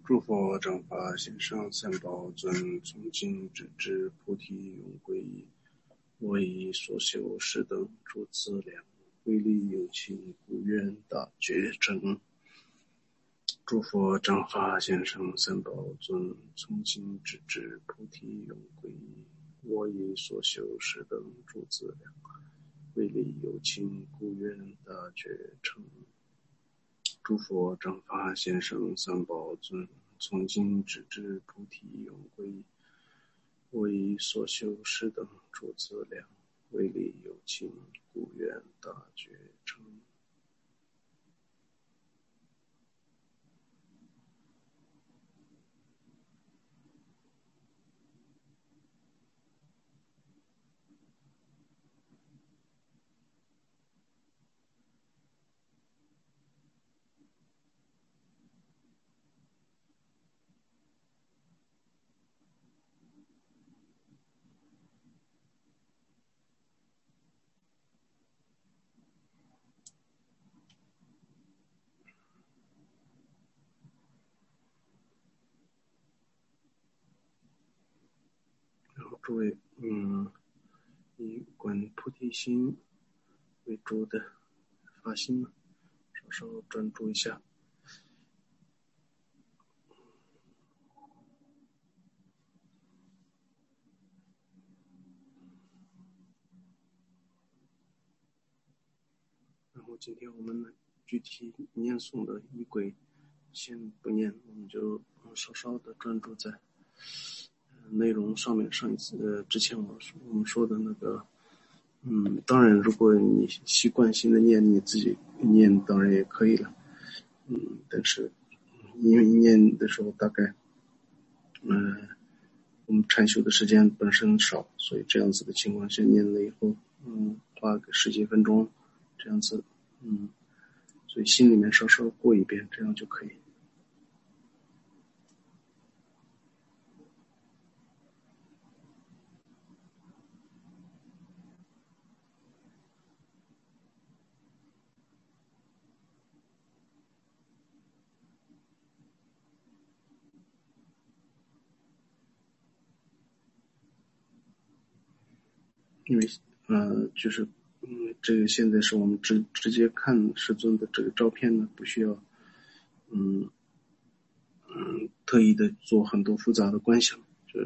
诸佛正法行深三宝尊，从今直至菩提永归依。我以所修是等诸资粮，威力有情，故愿大觉真。诸佛正法行深三宝尊，从今直至菩提永归依。我以所修是等诸资粮，威力有情，故愿大觉成。诸佛正法行深三宝尊，从今直至菩提永归依。我以所修是等诸资粮，威力有情，故愿大觉成。然后诸位，以观菩提心为主的发心呢，稍稍专注一下。然后今天我们具体念诵的仪轨先不念，我们就稍稍的专注在内容上面。上一次之前我们说的那个，当然如果你习惯性的念，你自己念当然也可以了，但是因为念的时候大概我们禅修的时间本身少，所以这样子的情况下念了以后，花个10几分钟这样子，所以心里面稍稍过一遍，这样就可以。因为就是这个现在是我们直接看师尊的这个照片呢，不需要特意的做很多复杂的观想，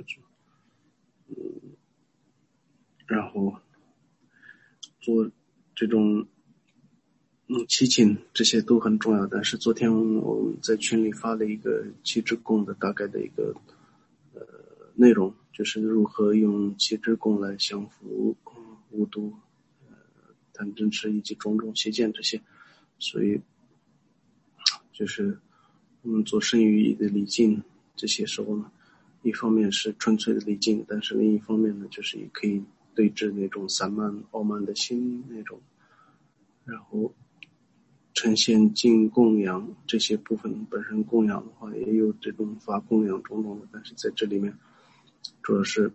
然后做这种祈请，这些都很重要。但是昨天我们在群里发了一个七支供的大概的一个内容，就是如何用七支供来降伏无毒、贪嗔痴以及种种邪见这些。所以就是我们做身语意的礼敬这些时候呢，一方面是纯粹的礼敬，但是另一方面呢，就是也可以对治那种散漫傲慢的心那种，然后呈现净供养这些部分本身供养的话，也有这种法供养种种的，但是在这里面主要是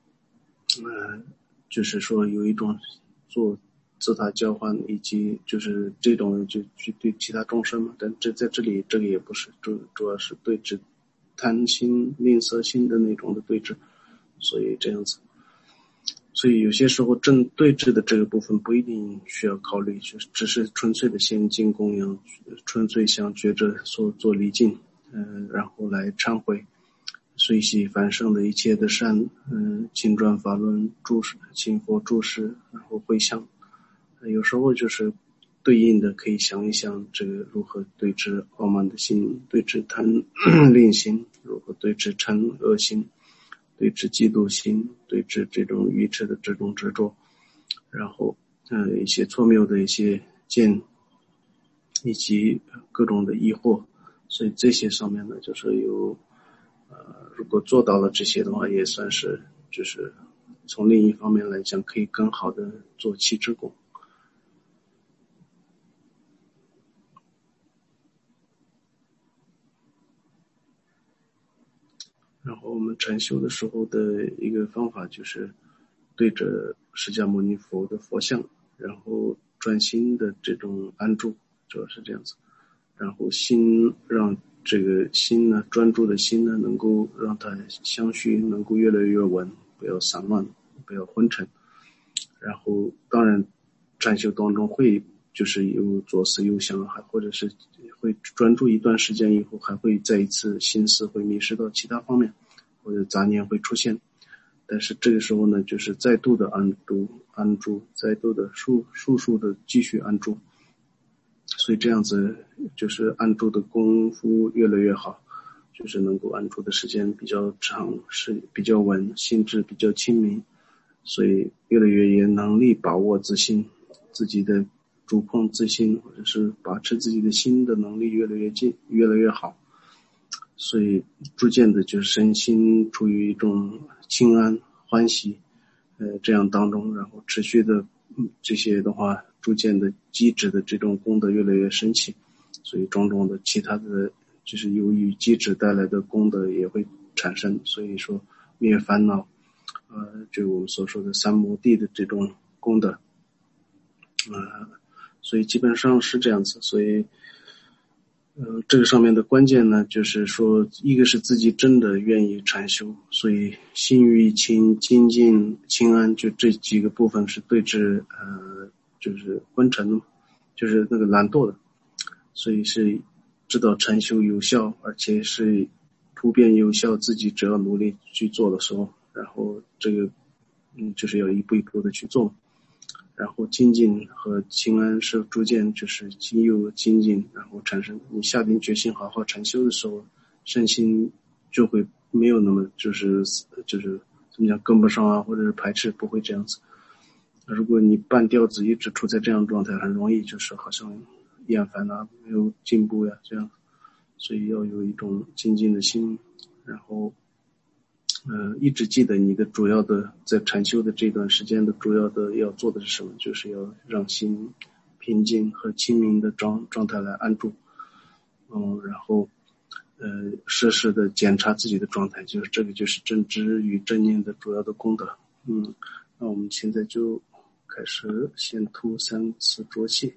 就是说有一种做自他交换，以及就是这种就去对其他众生嘛，但在这里这个也不是，主要是对治贪心吝啬心的那种的对治，所以这样子。所以有些时候正对治的这个部分不一定需要考虑，就是只是纯粹的现净供养，纯粹向觉者所做礼敬，然后来忏悔随喜凡圣的一切的善，经传法论注释，请佛注释，然后回向。有时候就是对应的可以想一想这个如何对治傲慢的心，对治贪吝心，如何对治嗔恶心，对治嫉妒心，对治这种愚痴的这种执着，然后一些错谬的一些见，以及各种的疑惑。所以这些上面呢，就是有如果做到了这些的话，也算是就是从另一方面来讲，可以更好的做七支供。然后我们禅修的时候的一个方法就是对着释迦牟尼佛的佛像，然后专心的这种安住，主要是这样子。然后心让这个心呢，专注的心呢，能够让它相续能够越来越稳，不要散乱，不要昏沉。然后当然禅修当中会就是有左思右想，还或者是会专注一段时间以后，还会再一次心思会迷失到其他方面，或者杂念会出现。但是这个时候呢，就是再度的安住，再度的速速的继续安住。所以这样子就是安住的功夫越来越好，就是能够安住的时间比较长，是比较稳，心智比较清明，所以越来越有能力把握自心，自己的主控自心，或者是把持自己的心的能力越来越越来越好。所以逐渐的就是身心处于一种清安欢喜这样当中，然后持续的这些的话逐渐的机制的这种功德越来越升起，所以种种的其他的就是由于机制带来的功德也会产生。所以说灭烦恼就我们所说的三摩地的这种功德所以基本上是这样子。所以这个上面的关键呢，就是说，一个是自己真的愿意禅修，所以心欲清、精进、清安，就这几个部分是对治就是昏沉，就是那个懒惰的，所以是知道禅修有效，而且是普遍有效，自己只要努力去做的时候，然后这个就是要一步一步的去做。然后精进和清安是逐渐就是有精进，然后产生你下定决心好好禅修的时候，身心就会没有那么就是怎么讲跟不上啊，或者是排斥，不会这样子。如果你半吊子一直处在这样的状态，很容易就是好像厌烦啊，没有进步呀这样。所以要有一种精进的心，然后一直记得你的主要的在禅修的这段时间的主要的要做的是什么，就是要让心平静和清明的状态来安住。然后实时的检查自己的状态，就是这个就是正知与正念的主要的功德。那我们现在就开始先吐3次浊气。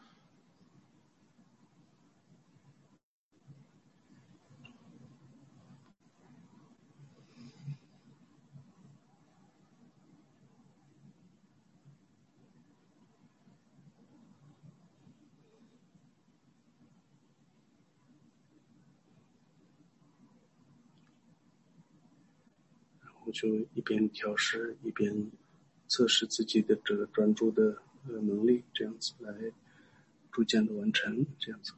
我就一边调试一边测试自己的这个专注的能力，这样子来逐渐的完成，这样子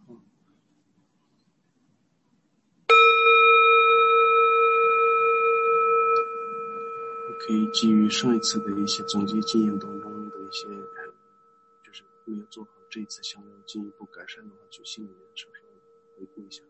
可以基于上一次的一些总结经验当中的一些，就是没有做好，这一次想要进一步改善的话，就心里面稍稍回顾一下。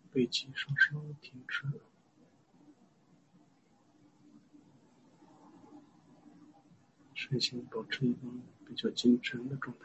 背脊稍稍挺直，身心保持一种比较精神的状态。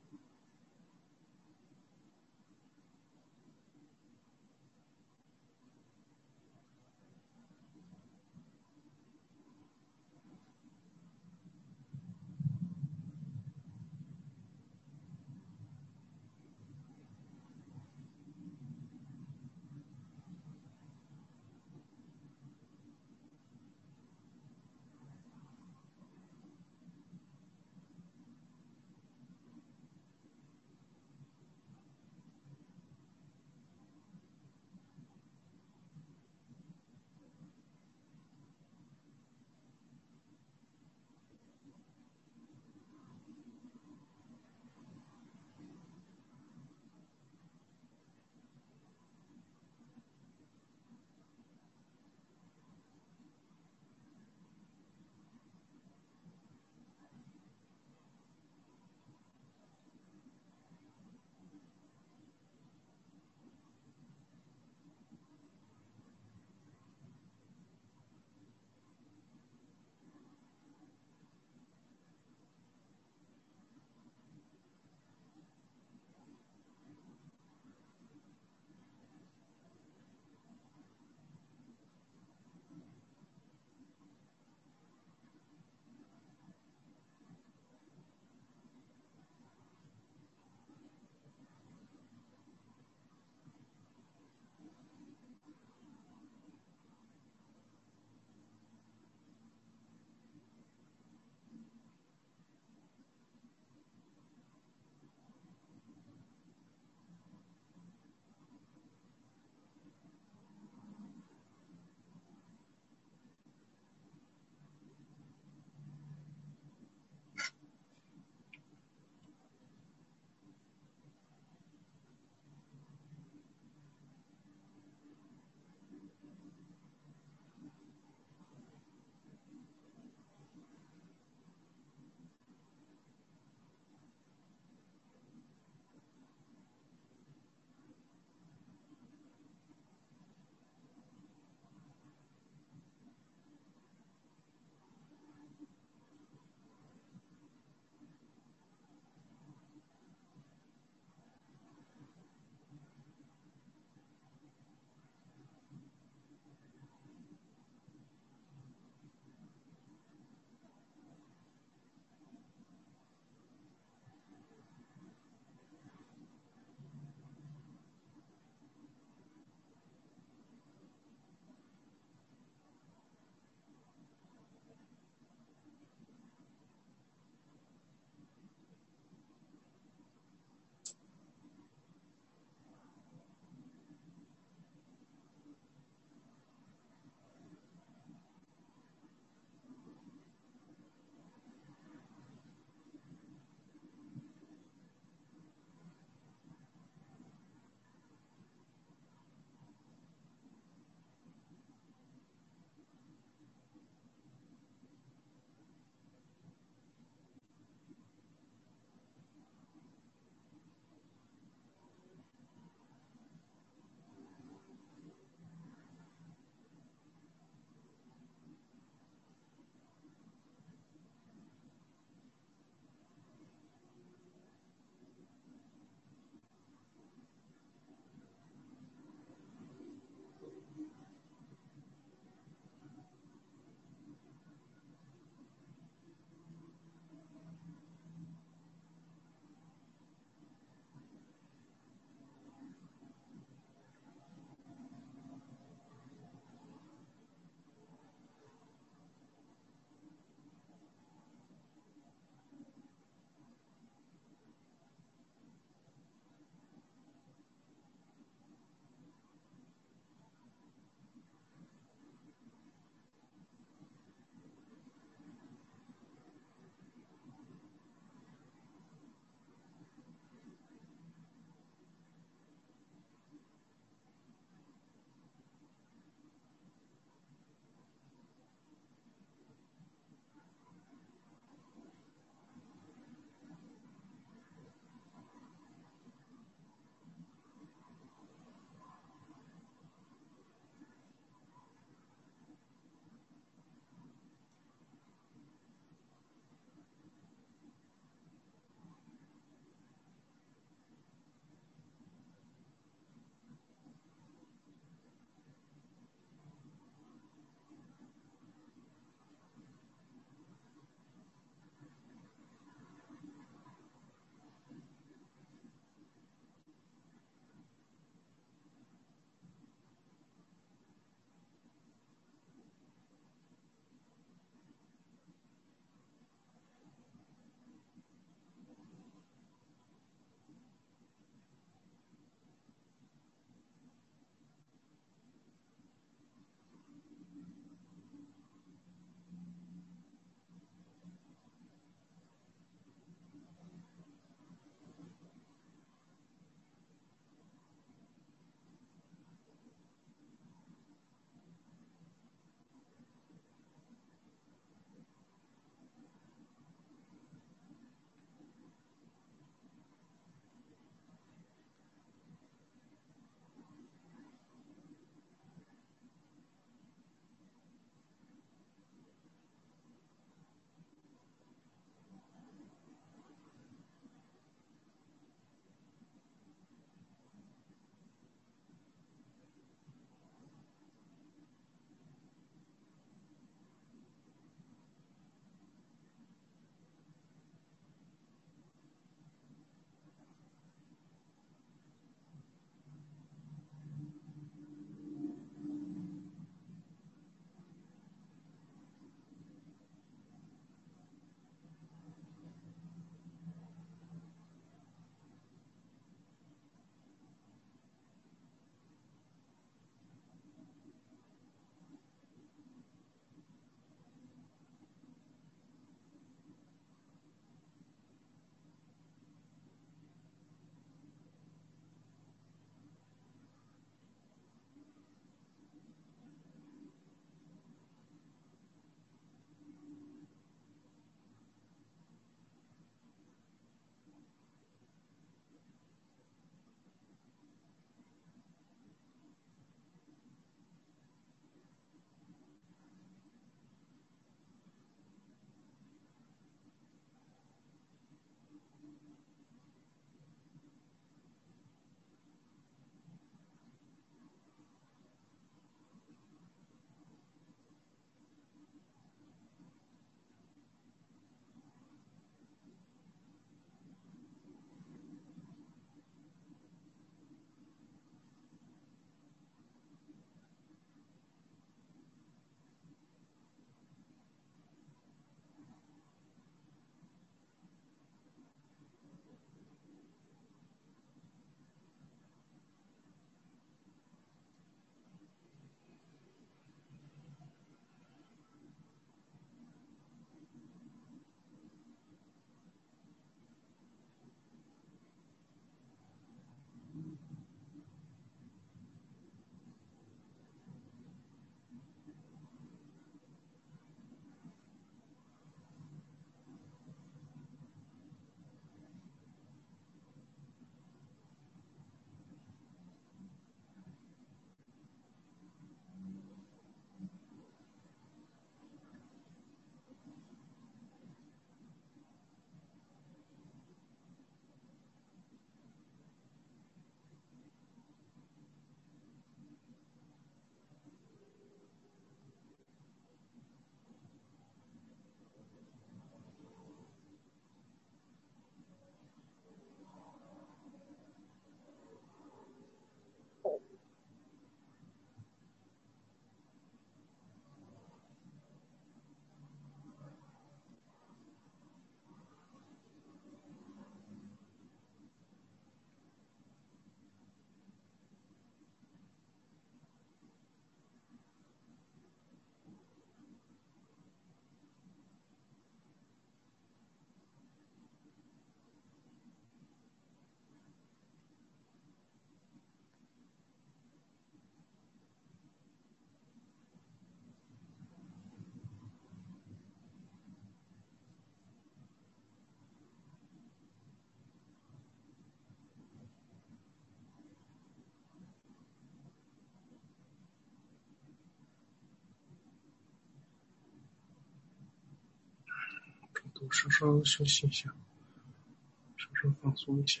都稍稍休息一下，稍稍放松一下。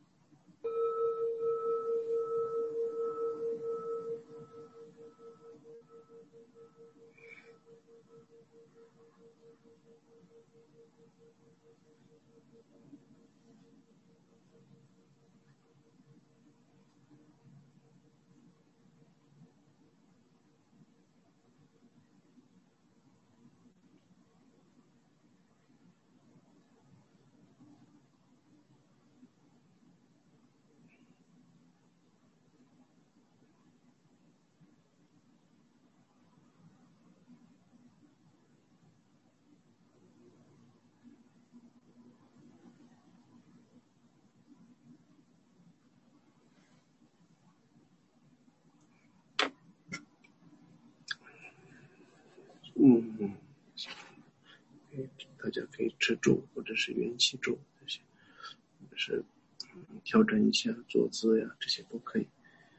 大家可以吃咒或者是元气咒这些，或者是调整一下坐姿呀，这些都可以。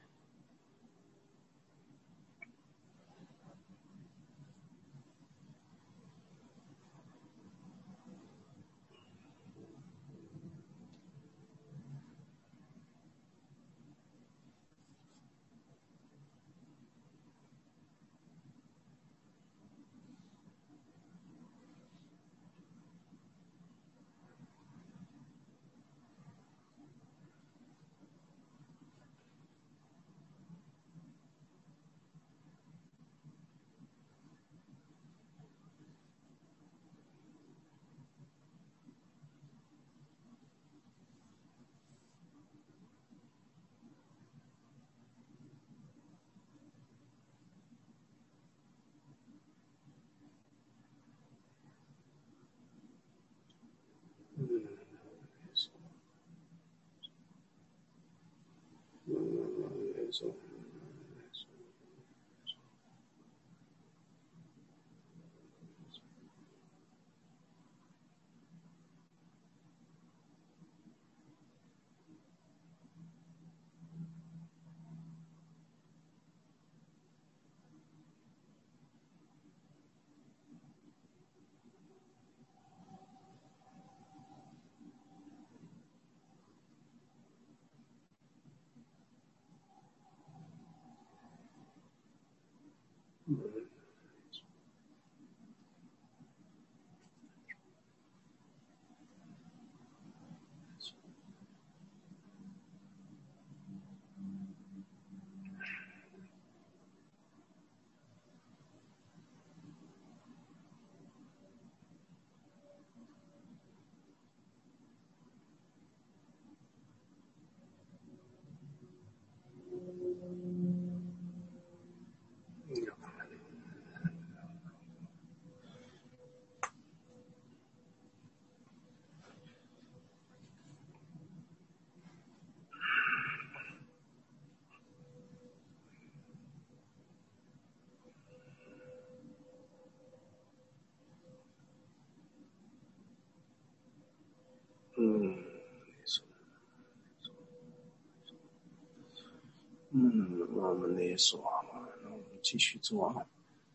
我们那说，那我们继续做啊。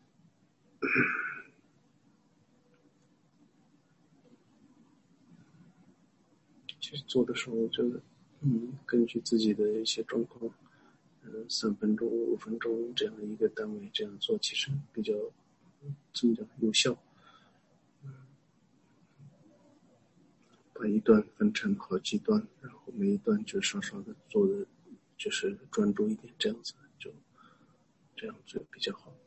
其实做的时候就根据自己的一些状况，3分钟、5分钟这样一个单位这样做，其实比较怎么讲有效。把一段分成好几段，然后每一段就稍稍的做的就是专注一点，这样子就这样就比较好。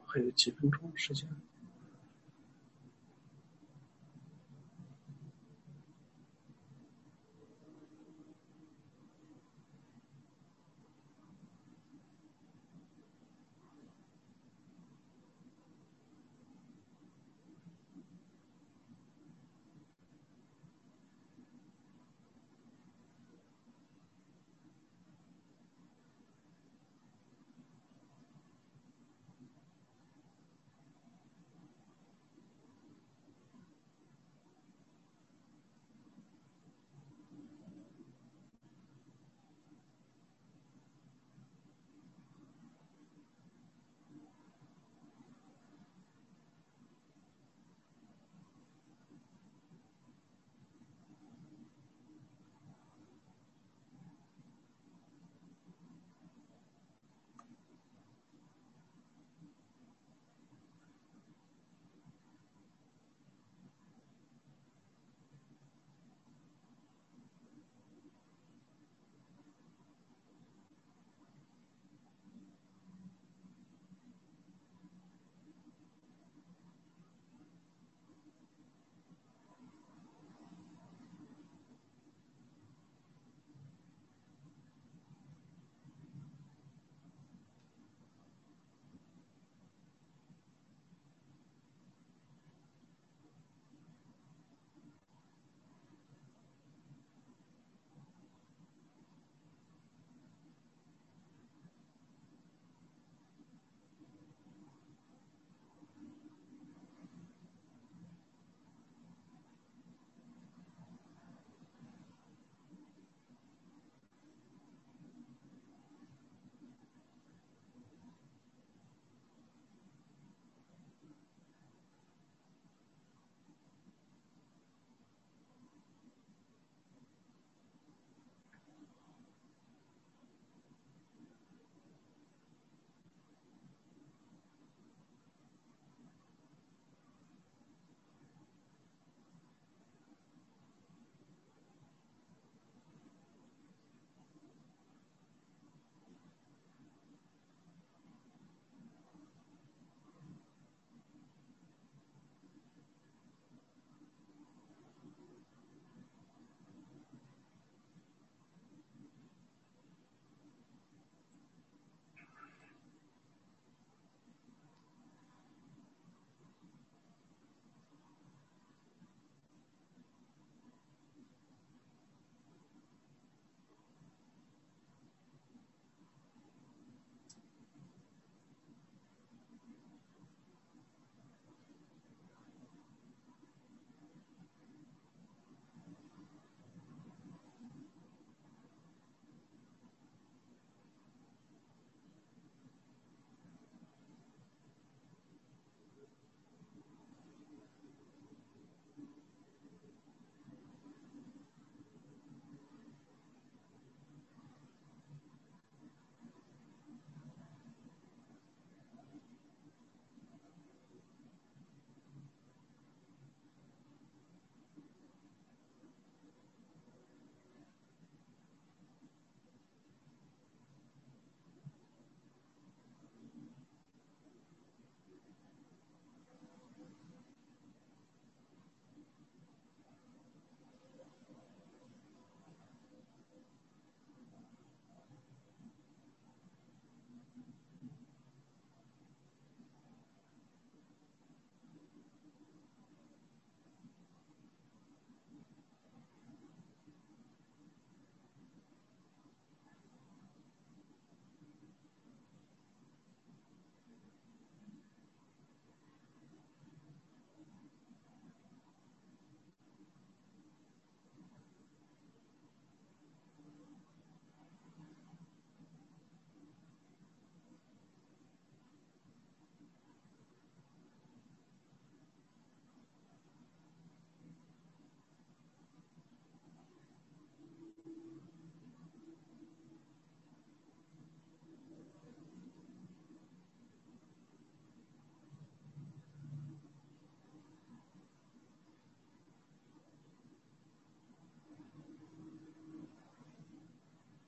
还有几分钟时间。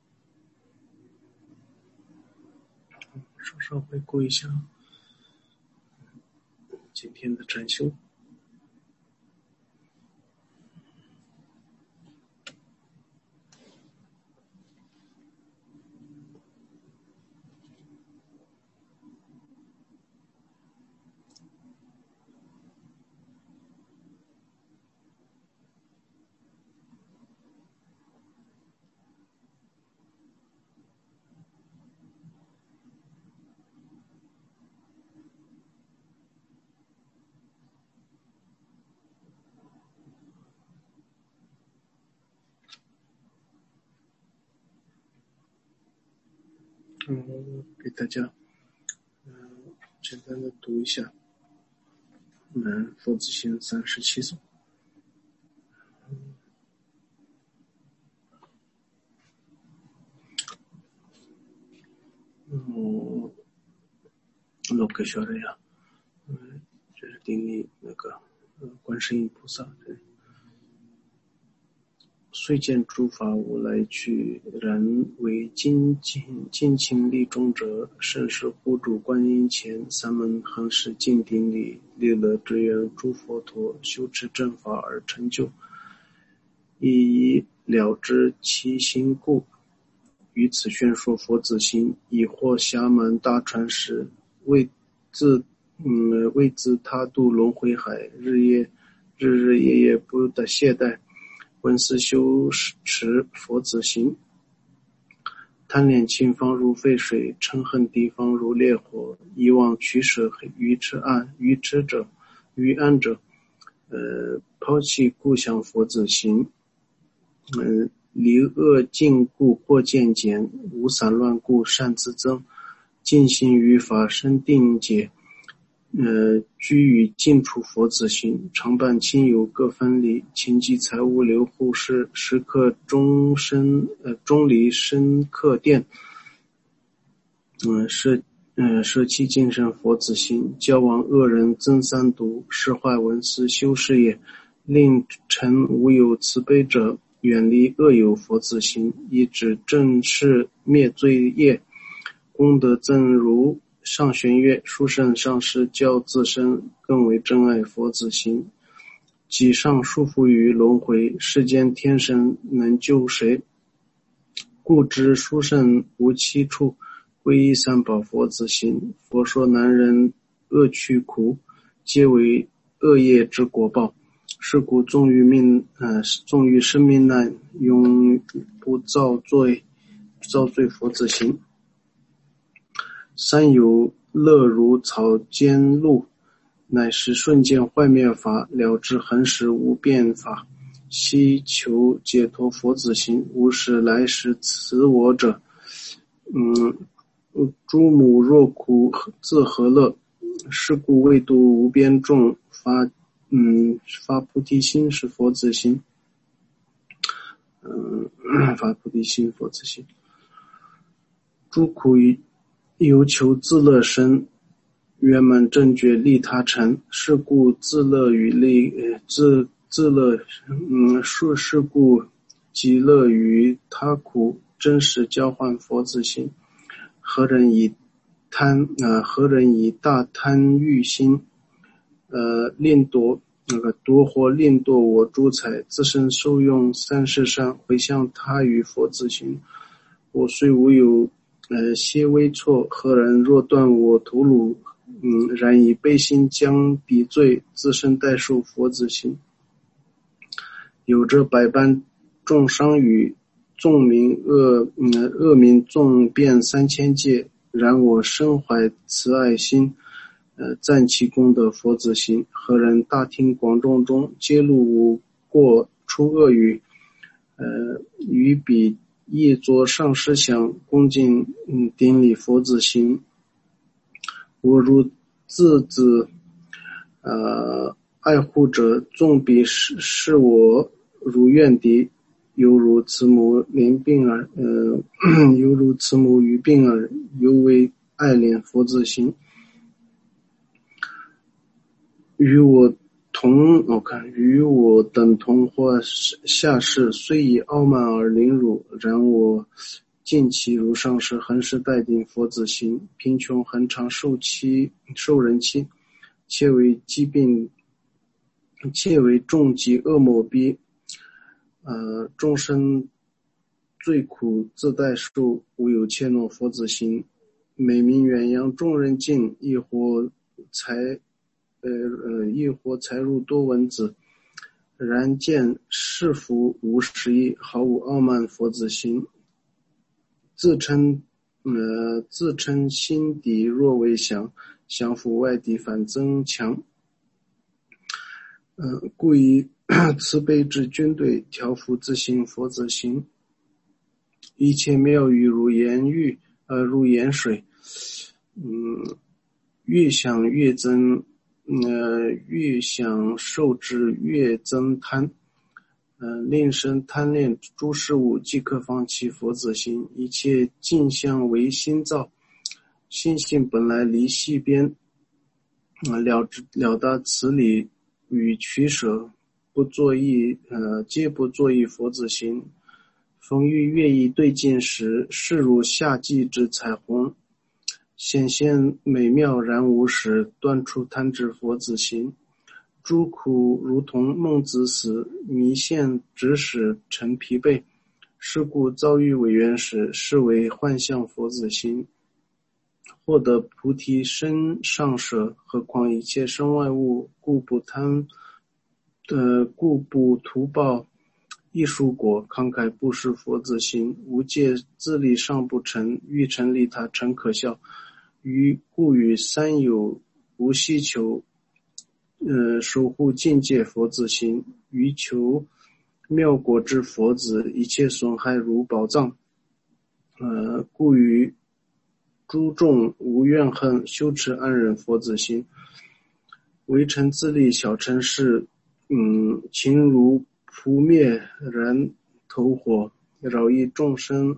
稍稍回顾一下， 今天的禅修。给大家简单的读一下佛子行37颂。罗克学的呀，这是定力那个观世音菩萨。虽见诸法无来去，然为精勤力众者，甚是护主观音前，三门恒时静定力，利乐之愿诸佛陀修持正法而成就，以了知其心故。于此宣说佛子行，以获暇门大传时，为自他度轮回海，日夜夜不得懈怠，闻思修持佛子行。贪恋清方如沸水，嗔恨地方如烈火，以往取舍愚安者，抛弃故乡佛子行。离恶尽故或渐减，无散乱故善自增，尽心于法身定解，居于近处佛子行，常伴亲友各分离，勤积财物留后世，时刻终离身客店，舍弃精神佛子行，交往恶人增三毒，释坏文思修事业，令臣无有慈悲者，远离恶友佛子行，以指正事灭罪业，功德增如上弦月，殊胜上师教自身，更为真爱佛子行。己上束缚于轮回，世间天神能救谁？故知殊胜无期处，皈依三宝佛子行。佛说男人恶趣苦，皆为恶业之果报。是故纵欲生命难，永不造罪佛子行。三有乐如草间露，乃是瞬间坏灭法，了知恒时无变法。希求解脱佛子行，无始来时辞我者，诸母若苦自何乐？是故为度无边众，发菩提心是佛子行。发菩提心佛子行。诸苦由求自乐生，圆满正觉利他成。是故自乐与自乐，是故极乐于他苦，真实交换佛子行。何人以大贪欲心，夺或令夺我诸财，自身受用三世善，回向他于佛子行。我虽无有些微错，何人若断我头颅，然以悲心将彼罪，自身代受佛子行。有着百般重伤语，恶名纵遍3000界，然我身怀慈爱心，赞其功德佛子行。何人大听广众中，揭露无过出恶语，于彼业作上师想，恭敬顶礼佛子行。我如自爱护者，纵彼视我如怨敌，犹如慈母于病耳，犹为爱怜佛子行。与我等同或下士，虽以傲慢而凌辱，然我尽其如上师，恒时待定佛子行。贫穷恒常受人欺， 切为疾病，切为重疾恶魔逼，众生最苦自代受，无有怯懦佛子心。美名远扬众人敬，亦或才入多闻子。然见是福无实意，毫无傲慢佛子心。自称心底若为降，降服外敌反增强。故以慈悲之军队，调伏自心佛子心。一切妙语如盐水，越想越增，越想受之越增贪。令生贪恋诸事物，即可放弃佛子心。一切镜像为心造，心性本来离系边，了达此理与取舍，皆不作意佛子心。逢遇乐意对镜时，视如夏季之彩虹，显现美妙然无实，断除贪执佛子心。诸苦如同梦子死，迷现指使成疲惫，是故遭遇违缘时，是为幻象佛子心。获得菩提身上舍，何况一切身外物，故不图报艺术果，慷慨布施佛子心。无戒自利尚不成，欲成利他诚可笑。故与三有无希求，守护境界佛子心。于求妙果之佛子，一切损害如宝藏。故与诸众无怨恨，修持安忍佛子心。为成自利小乘事，情如扑灭燃头火，扰益众生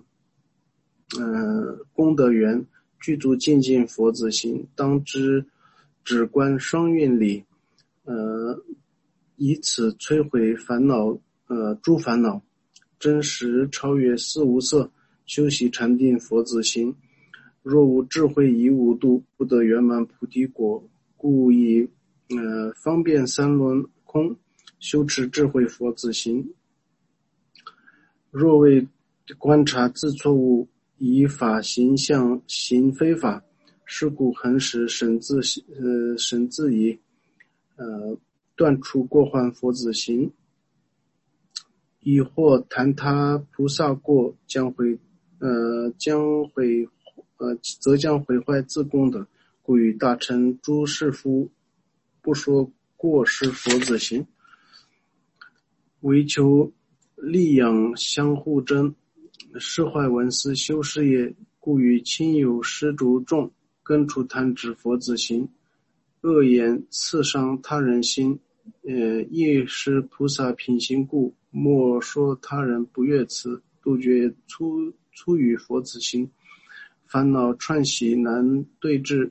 功德缘，具足精进佛子心。当知只观双运理，以此摧毁烦恼，诸烦恼，真实超越四无色，修习禅定佛子心。若无智慧以无度，不得圆满菩提果。故以方便三轮空，修持智慧佛子心。若为观察自错误，以法行相行非法，是故恒时审自疑，断除过患佛子心。以或谈他菩萨过，则将毁坏自功德。故与大乘诸士夫，不说过失佛子心，为求利养相互争，是坏文思修事业。故与亲友施主众，根除贪执佛子心。恶言刺伤他人心，亦是菩萨品行故。莫说他人不悦此，杜绝粗语佛子心。烦恼串习难对治，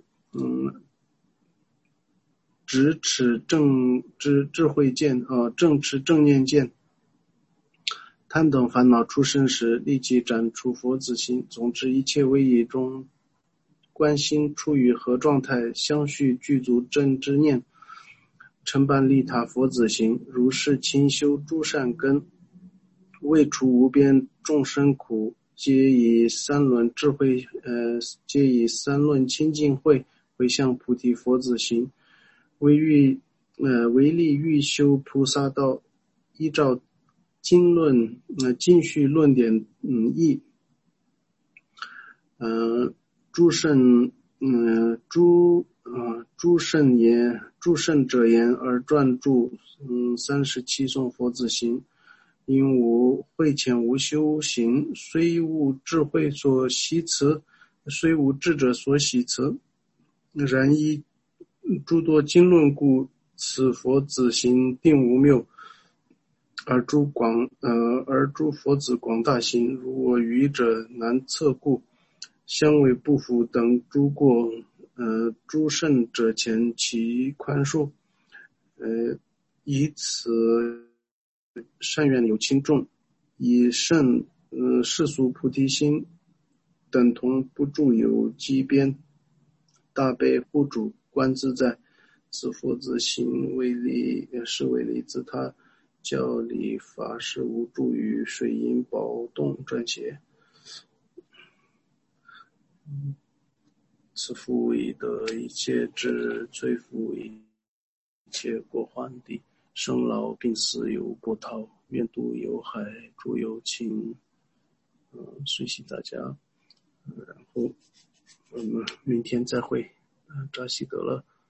直持正知智慧见，正持正念见。贪等烦恼出生时，立即斩除佛子心。总之一切威仪中，观心处于何状态，相续具足正知念，承办利他佛子心。如是勤修诸善根，为除无边众生苦，皆以三轮清净慧回向菩提佛子心。为利欲修菩萨道，依照经序论点义，诸圣者言而撰著37颂佛子心。因无慧浅无修行，虽无智慧所习辞，虽无智者所习辞，然依诸多经论故，此佛子心定无谬。而诸佛子广大心，如我愚者难测故，相为不服等诸过，诸圣者前其宽恕。以此善愿有轻重，以圣世俗菩提心，等同不住有机边。大悲护主观自在， 自父自心为利，是为利自他，教理法事无助于水银暴动撰写。此父为得一切智，摧伏一切过患地，生老病死有波涛，远渡有海，诸有情。随喜大家，然后我们明天再会。扎西德勒。